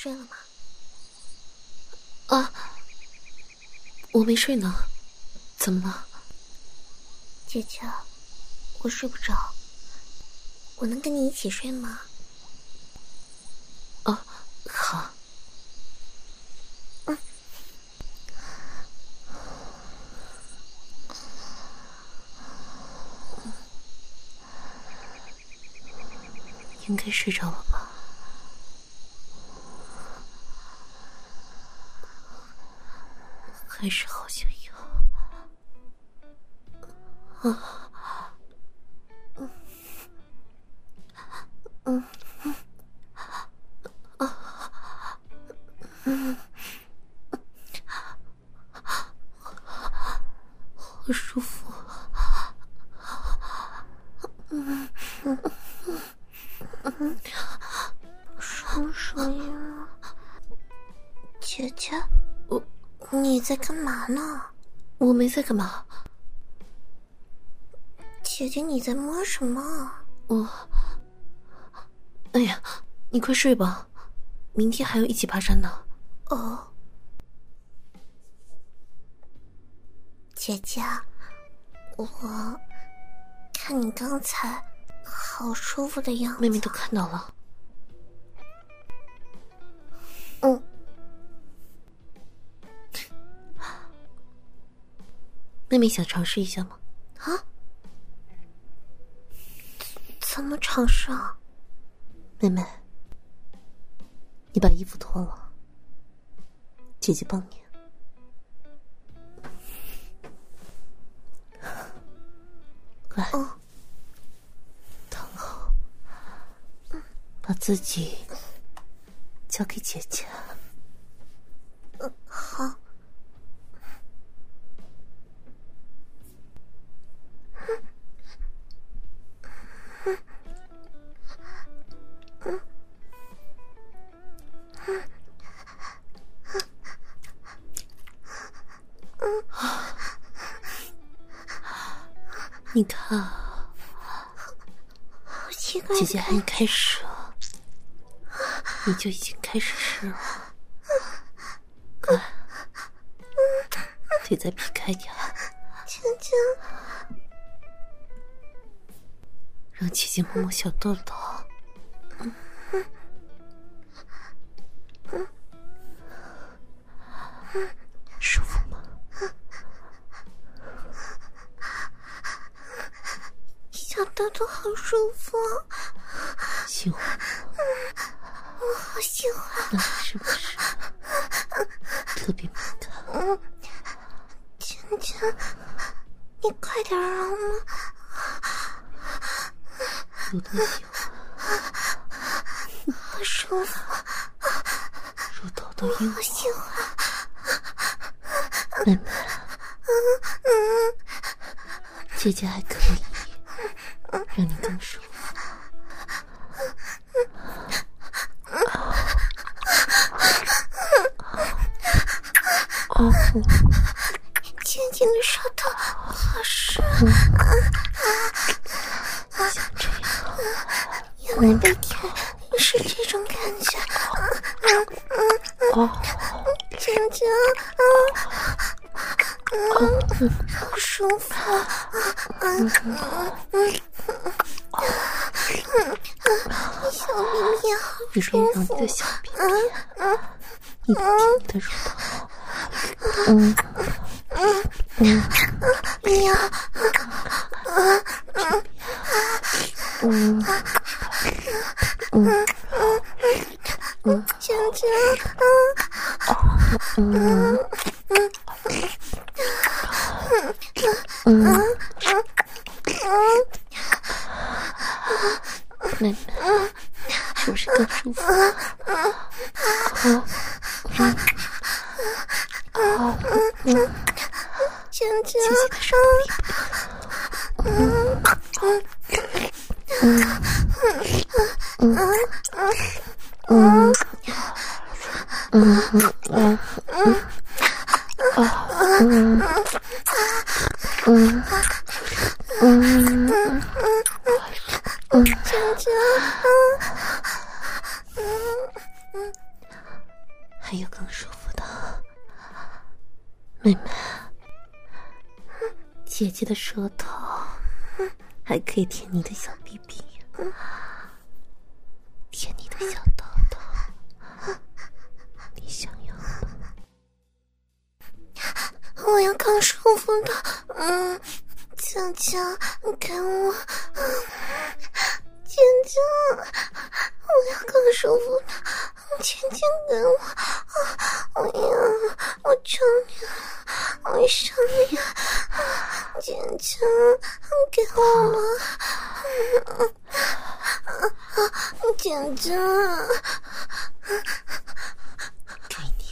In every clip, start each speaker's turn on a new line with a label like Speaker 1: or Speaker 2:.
Speaker 1: 睡了吗？
Speaker 2: 啊，我没睡呢，怎么了？
Speaker 1: 姐姐，我睡不着，我能跟你一起睡吗？
Speaker 2: 啊，好。应该睡着了吧？还是好像有。好舒服。
Speaker 1: 什么声音啊？姐姐，你在干嘛呢？
Speaker 2: 我没在干嘛。
Speaker 1: 姐姐，你在摸什么？
Speaker 2: 哎呀，你快睡吧，明天还要一起爬山呢。
Speaker 1: 哦，姐姐，我看你刚才好舒服的样子。
Speaker 2: 妹妹都看到了。妹妹想尝试一下吗？
Speaker 1: 啊？怎么尝试啊？
Speaker 2: 妹妹，你把衣服脱了，姐姐帮你。来，躺好，把自己交给姐姐。
Speaker 1: 好。
Speaker 2: 你看，
Speaker 1: 好奇怪，
Speaker 2: 姐姐还没开始，你就已经开始湿了。来，腿再劈开点，
Speaker 1: 姐姐，
Speaker 2: 让姐姐摸摸小豆豆。舒服吗？
Speaker 1: 小豆豆好舒服，
Speaker 2: 喜欢吗？
Speaker 1: 我好喜欢。
Speaker 2: 是不是特别敏感？
Speaker 1: 姐姐，你快点让我。
Speaker 2: 我都喜欢。
Speaker 1: 好舒服，
Speaker 2: 乳头都硬了。
Speaker 1: 好喜欢。
Speaker 2: 妹妹，姐姐还可以让你更舒服。
Speaker 1: 姐姐的手头好湿，
Speaker 2: 像这样，
Speaker 1: 原来每天是这种感觉。姐姐，好舒服。小屁屁好
Speaker 2: 你别
Speaker 1: 舒服。
Speaker 2: 让你的小屁屁一点点的乳头。
Speaker 1: 呀，姐姐，
Speaker 2: 妹妹，是不是更舒服？
Speaker 1: 姐姐，
Speaker 2: 姐姐的手
Speaker 1: 姐姐，
Speaker 2: 还有更舒服的。妹妹，姐姐的舌头还可以舔你的小屁屁，舔你的小豆豆，你想要吗？
Speaker 1: 我要更舒服的，姐姐，给我，姐姐，我要更舒服的，姐姐给我，我求你了，我想你，姐姐，给我了，姐姐，
Speaker 2: 给你。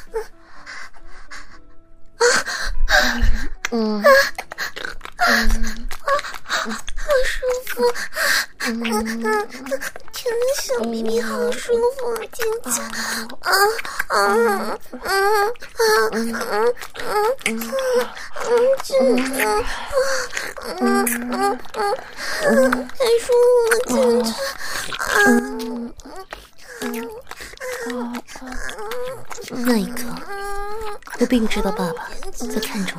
Speaker 1: 好舒服，舔的小屁屁好舒服，姐姐，姐姐，太舒服了，姐姐，
Speaker 2: 那一刻，我并不知道爸爸在看着我，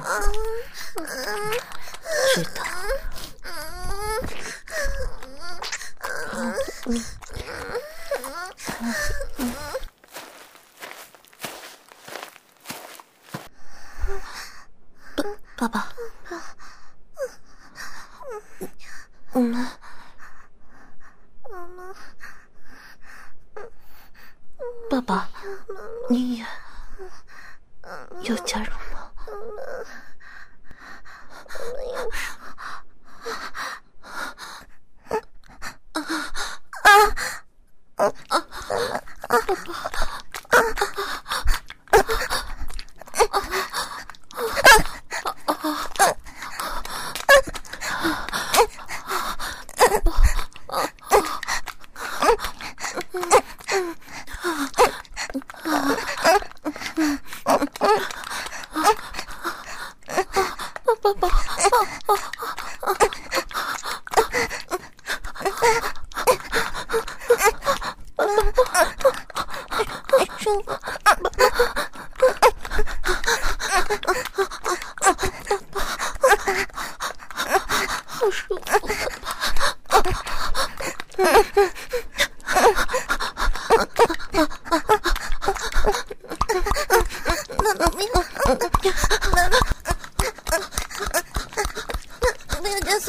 Speaker 2: 知道。爸爸，我们爸爸，你也要加入吗？
Speaker 1: 好舒服。不要加速，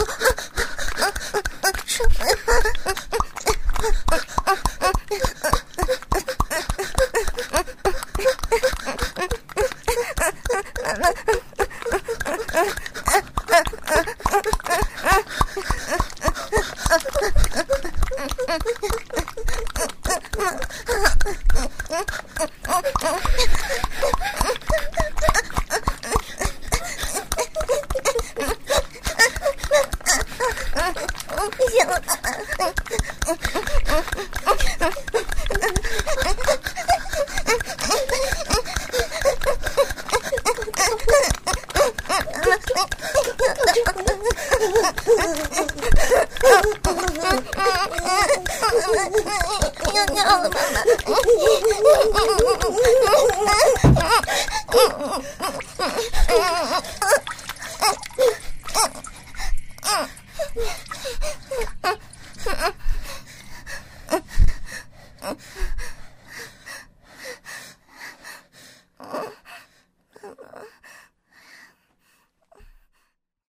Speaker 1: 要尿了，妈妈。